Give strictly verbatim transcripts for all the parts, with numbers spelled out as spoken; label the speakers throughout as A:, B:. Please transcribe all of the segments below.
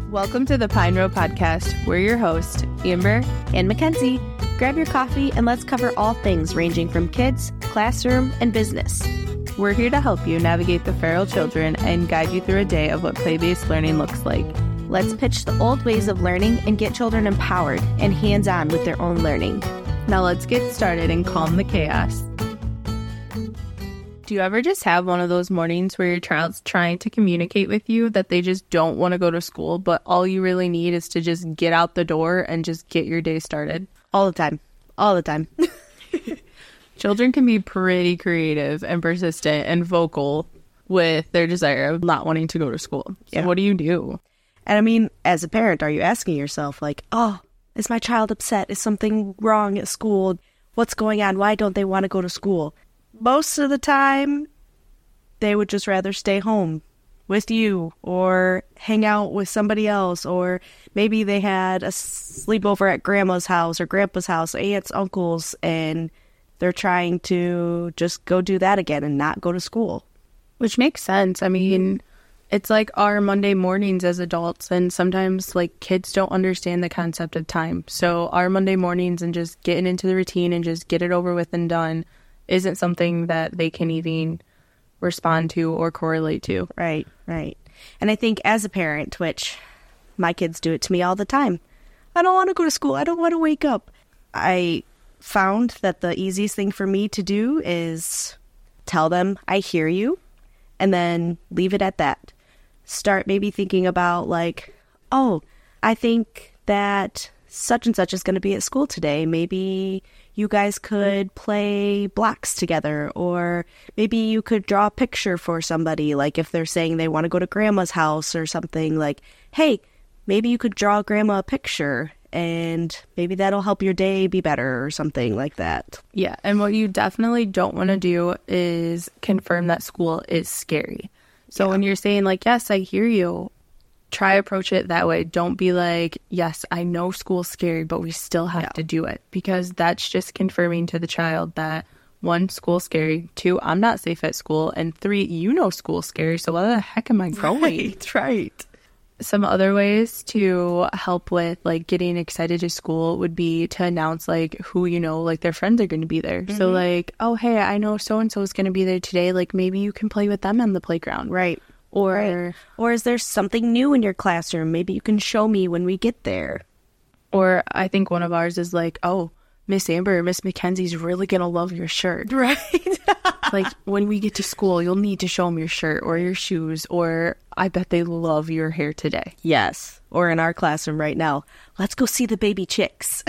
A: Welcome to the Pine Row Podcast. We're your hosts, Amber
B: and Mackenzie. Grab your coffee and let's cover all things ranging from kids, classroom, and business.
A: We're here to help you navigate the feral children and guide you through a day of what play-based learning looks like.
B: Let's pitch the old ways of learning and get children empowered and hands-on with their own learning.
A: Now let's get started and calm the chaos. Do you ever just have one of those mornings where your child's trying to communicate with you that they just don't want to go to school, but all you really need is to just get out the door and just get your day started?
B: All the time. All the time.
A: Children can be pretty creative and persistent and vocal with their desire of not wanting to go to school. So
B: yeah.
A: What do you do?
B: And I mean, as a parent, are you asking yourself, like, oh, is my child upset? Is something wrong at school? What's going on? Why don't they want to go to school? Most of the time, they would just rather stay home with you or hang out with somebody else, or maybe they had a sleepover at grandma's house or grandpa's house, aunts, uncles, and they're trying to just go do that again and not go to school.
A: Which makes sense. I mean, it's like our Monday mornings as adults, and sometimes like kids don't understand the concept of time. So our Monday mornings and just getting into the routine and just get it over with and done isn't something that they can even respond to or correlate to.
B: Right, right. And I think as a parent, which my kids do it to me all the time, I don't want to go to school. I don't want to wake up. I found that the easiest thing for me to do is tell them I hear you and then leave it at that. Start maybe thinking about like, oh, I think that such and such is going to be at school today. Maybe you guys could play blocks together, or maybe you could draw a picture for somebody. Like if they're saying they want to go to grandma's house or something, like, hey, maybe you could draw grandma a picture and maybe that'll help your day be better or something like that.
A: Yeah. And what you definitely don't want to do is confirm that school is scary. So yeah. When you're saying like, yes, I hear you, try approach it that way. Don't be like, yes, I know school's scary, but we still have yeah. to do it, because that's just confirming to the child that one, school's scary, two, I'm not safe at school, and three, you know school's scary, so why the heck am I going?
B: Right, right.
A: Some other ways to help with like getting excited to school would be to announce like who you know, like their friends are going to be there. Mm-hmm. So like, oh, hey, I know so-and-so is going to be there today. Like maybe you can play with them on the playground.
B: Right.
A: Or,
B: right. or is there something new in your classroom? Maybe you can show me when we get there.
A: Or I think one of ours is like, oh, Miss Amber, Miss Mackenzie's really going to love your shirt.
B: Right.
A: Like when we get to school, you'll need to show them your shirt or your shoes, or I bet they love your hair today.
B: Yes. Or in our classroom right now, let's go see the baby chicks.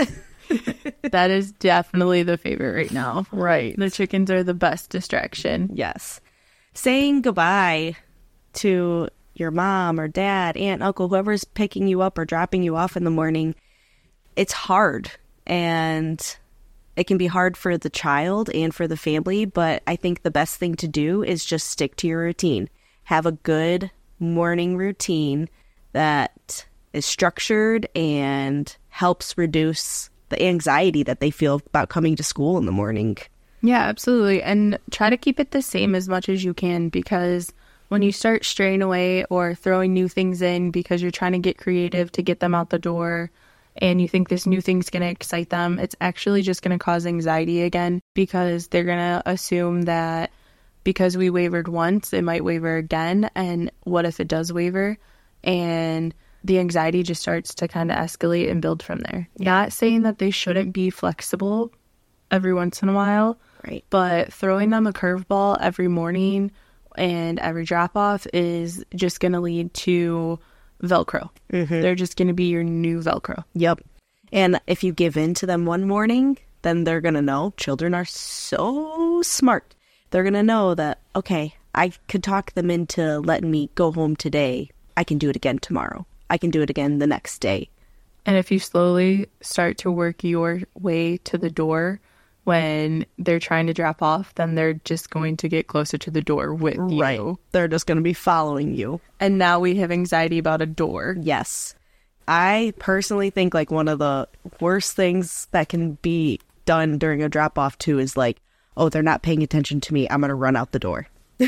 A: That is definitely the favorite right now.
B: Right.
A: The chickens are the best distraction.
B: Yes. Saying goodbye to your mom or dad, aunt, uncle, whoever's picking you up or dropping you off in the morning, it's hard. And it can be hard for the child and for the family, but I think the best thing to do is just stick to your routine. Have a good morning routine that is structured and helps reduce the anxiety that they feel about coming to school in the morning.
A: Yeah, absolutely. And try to keep it the same as much as you can, because when you start straying away or throwing new things in because you're trying to get creative to get them out the door and you think this new thing's going to excite them, it's actually just going to cause anxiety again, because they're going to assume that because we wavered once, it might waver again. And what if it does waver? And the anxiety just starts to kind of escalate and build from there. Not saying that they shouldn't be flexible every once in a while,
B: right?
A: But throwing them a curveball every morning and every drop off is just going to lead to Velcro. Mm-hmm. They're just going to be your new Velcro.
B: Yep. And if you give in to them one morning, then they're going to know. Children are so smart. They're going to know that, okay, I could talk them into letting me go home today. I can do it again tomorrow. I can do it again the next day.
A: And if you slowly start to work your way to the door when they're trying to drop off, then they're just going to get closer to the door with
B: right.
A: you.
B: They're just going to be following you.
A: And now we have anxiety about a door.
B: Yes. I personally think like one of the worst things that can be done during a drop off too is like, oh, they're not paying attention to me, I'm going to run out the door.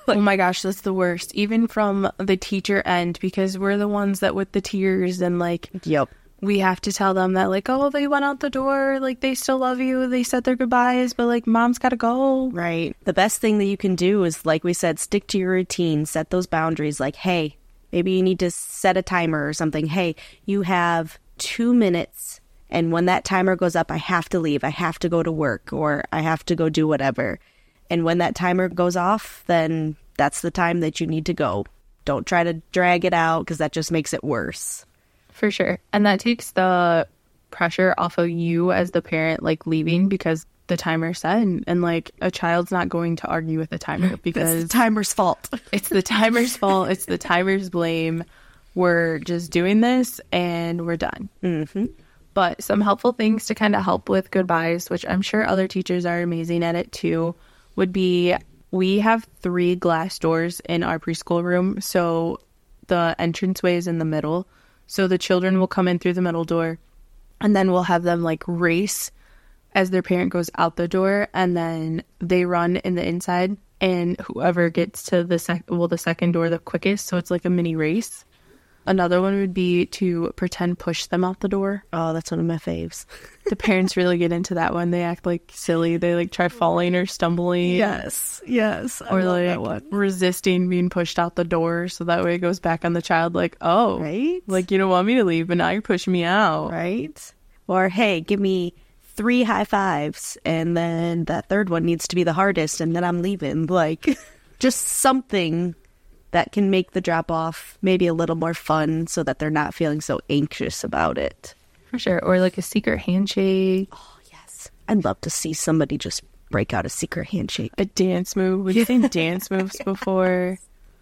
A: Oh my gosh, that's the worst. Even from the teacher end, because we're the ones that with the tears and like,
B: Yep.
A: we have to tell them that like, oh, they went out the door, like they still love you, they said their goodbyes, but like mom's gotta go.
B: Right. The best thing that you can do is, like we said, stick to your routine, set those boundaries. Like, hey, maybe you need to set a timer or something. Hey, you have two minutes, and when that timer goes up, I have to leave. I have to go to work, or I have to go do whatever. And when that timer goes off, then that's the time that you need to go. Don't try to drag it out, because that just makes it worse.
A: For sure. And that takes the pressure off of you as the parent, like leaving because the timer's set. And, and like a child's not going to argue with the timer because
B: It's the timer's fault.
A: it's the timer's fault. It's the timer's blame. We're just doing this and we're done.
B: Mm-hmm.
A: But some helpful things to kind of help with goodbyes, which I'm sure other teachers are amazing at it too, would be we have three glass doors in our preschool room. So the entranceway is in the middle. So the children will come in through the middle door, and then we'll have them like race as their parent goes out the door, and then they run in the inside, and whoever gets to the sec- well, the second door the quickest. So it's like a mini race. Another one would be to pretend push them out the door.
B: Oh, that's one of my faves.
A: The parents really get into that one. They act like silly. They like try falling or stumbling.
B: Yes, yes. I
A: Or
B: love
A: like
B: that one.
A: resisting being pushed out the door, so that way it goes back on the child like, oh,
B: Right?
A: like you don't want me to leave, but now you're pushing me out.
B: Right? Or, hey, give me three high fives, and then that third one needs to be the hardest, and then I'm leaving. Like, just something that can make the drop off maybe a little more fun so that they're not feeling so anxious about it.
A: For sure. Or like a secret handshake,
B: Oh, yes. I'd love to see somebody just break out a secret handshake.
A: a dance move. We've seen dance moves before.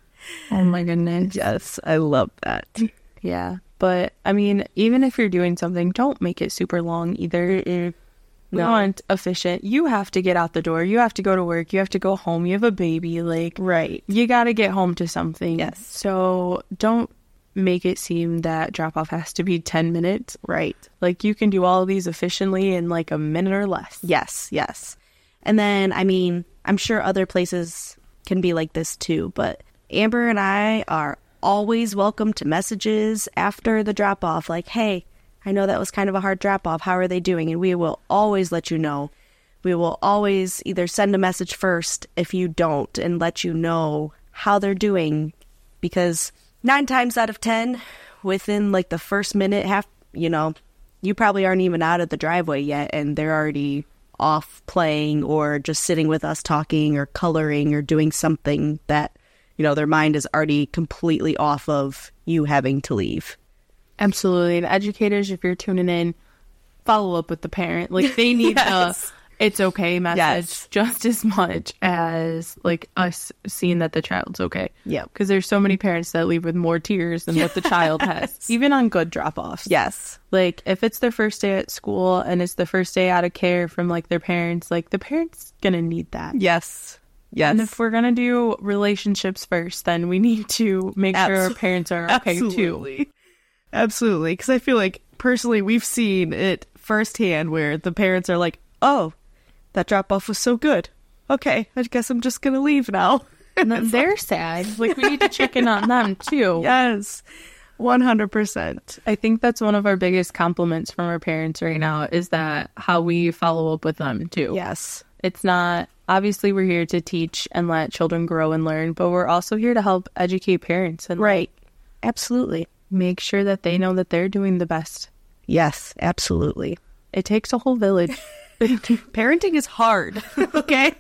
A: Oh my goodness.
B: Yes, I love that.
A: Yeah. But I mean, even if you're doing something, don't make it super long either.
B: Mm-mm.
A: We
B: No.
A: want efficient. You have to get out the door. You have to go to work. You have to go home. You have a baby. Like,
B: Right.
A: you got to get home to something.
B: Yes.
A: So don't make it seem that drop off has to be ten minutes.
B: Right.
A: Like, you can do all of these efficiently in like a minute or less.
B: Yes, yes. And then, I mean, I'm sure other places can be like this too, but Amber and I are always welcome to messages after the drop off, like, hey, I know that was kind of a hard drop off. How are they doing? And we will always let you know. We will always either send a message first if you don't and let you know how they're doing, because nine times out of ten, within like the first minute, half, you know, you probably aren't even out of the driveway yet, and they're already off playing or just sitting with us talking or coloring or doing something that, you know, their mind is already completely off of you having to leave.
A: Absolutely. And educators, if you're tuning in, follow up with the parent. Like, they need
B: Yes.
A: the it's okay message
B: Yes.
A: just as much as like us seeing that the child's okay.
B: Yep.
A: Because there's so many parents that leave with more tears than what the child has, even on good drop offs.
B: Yes.
A: Like, if it's their first day at school and it's the first day out of care from like their parents, like the parent's gonna need that.
B: Yes. Yes.
A: And if we're gonna do relationships first, then we need to make sure our
B: Abso-
A: parents are okay too.
B: Absolutely. Absolutely. Because I feel like, personally, we've seen it firsthand where the parents are like, oh, that drop-off was so good. Okay, I guess I'm just going to leave now.
A: And then they're sad. Like, we need to check in on them too.
B: Yes, one hundred percent.
A: I think that's one of our biggest compliments from our parents right now, is that how we follow up with them too.
B: Yes.
A: It's not, obviously we're here to teach and let children grow and learn, but we're also here to help educate parents and
B: Right. Absolutely.
A: make sure that they know that they're doing the best.
B: Yes, absolutely.
A: It takes a whole village.
B: Parenting is hard, okay?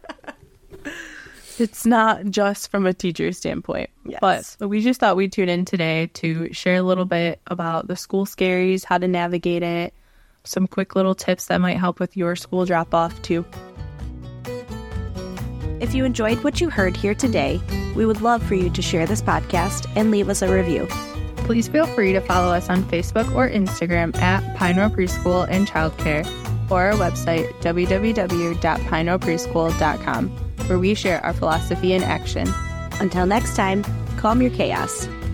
A: It's not just from a teacher standpoint.
B: Yes.
A: But we just thought we'd tune in today to share a little bit about the school scaries, how to navigate it, some quick little tips that might help with your school drop-off too.
B: If you enjoyed what you heard here today, we would love for you to share this podcast and leave us a review.
A: Please feel free to follow us on Facebook or Instagram at Pinero Preschool and Childcare, or our website, w w w dot pinero preschool dot com, where we share our philosophy in action.
B: Until next time, calm your chaos.